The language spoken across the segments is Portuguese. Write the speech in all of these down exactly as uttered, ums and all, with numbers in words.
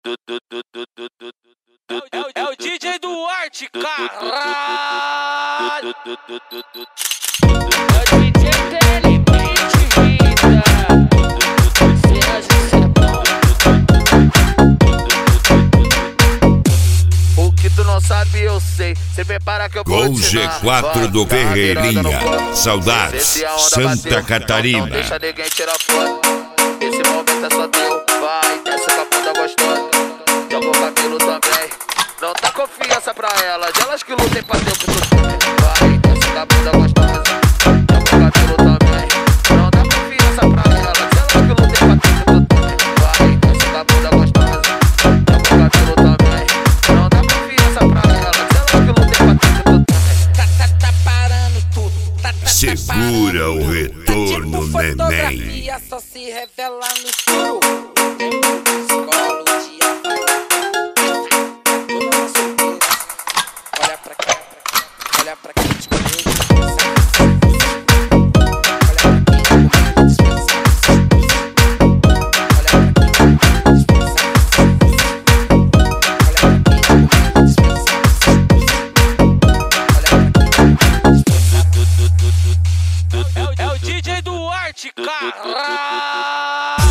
É o D J Duarte, caralho! É o D J Telebeat, vida! O que tu não sabe eu sei. Cê prepara que eu vou Gol G quatro do Ferreirinha. Saudades, Santa Catarina. Não deixa ninguém tirar foto. Esse momento é só teu. Vai, desce com a bunda gostosa. Joga o cabelo também. Não dá confiança pra elas. Elas que lutem pra ter o que tu tem. Vai, desce com a bunda gostosa. Joga o cabelo também. Não dá confiança pra elas. Elas que lutem pra ter o que tu tem. Vai, desce com a bunda gostosa. Joga o cabelo também. Não dá confiança pra elas. Elas que lutem pra ter o que tu tem. Tá, tá, tá parando tudo. Tá, tá, Segura o retorno, tá tipo neném. fotografia, só se revela no escuro. Escola o dia vai. Olha pra cá, olha pra cá, te comendo. Olha pra quem te comendo dispensa. Olha pra quem te comendo dispensa. Olha pra quem te comendo dispensa. Olha pra quem te comendo dispensa. É o D J Duarte, caralho!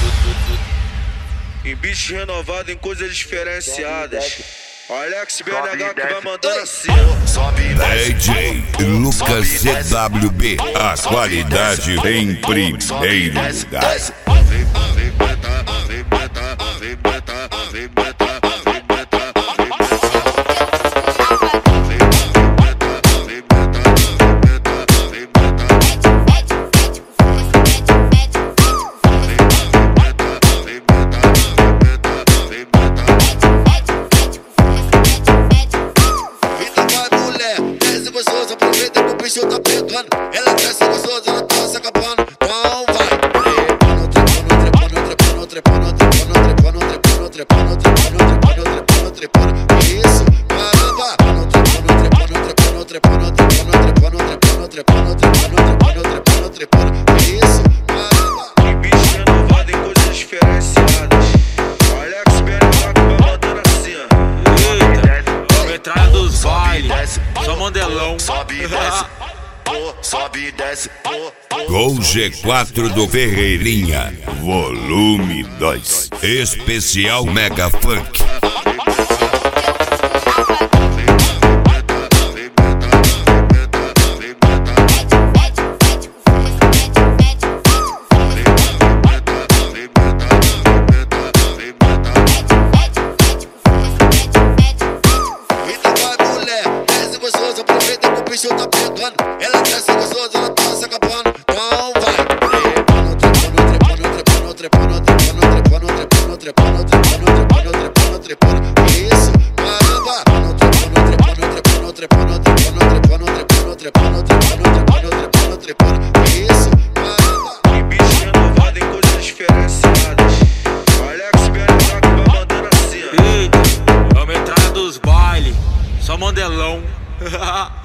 Em beat renovado, em coisas diferenciadas. Alex B N H que vai mandando assim. D J Lucas C W B. A qualidade em primeiro lugar. O bicho tá pegando, ela desce gostosa, ela tá se acabando. Então vai trepando, trepando, trepando, trepando, trepando, trepando, trepando, trepando, trepando, trepando, trepando. Isso, caramba. Trepando, trepando, trepando, trepando, trepando, trepando, trepando, trepando, trepando, trepando, trepando. Isso, caramba. Em beat renovado, em coisas diferenciadas. Alex B N H que vai mandando assim, ó. Eita, entrada dos bailes, só mandelão. Sobe e desce, oh, sobe e desce, oh, oh. Gol G quatro do Ferreirinha, volume dois. Especial Mega Funk. O bicho tá pegando, ela desce gostosa, ela tá se acabando. Então vai trepando, trepando, trepando, trepando, trepando, trepando, trepando, trepando, trepando, trepando, trepando, trepando. Isso, caramba. Trepando, trepando, trepando, trepando, trepando, trepando, trepando, trepando, trepando, trepando, trepando. Isso, caramba. Em beat renovado, em coisas diferenciadas. Alex B N H que vai mandando assim, ó. Eita, é uma entrada dos bailes, só mandelão.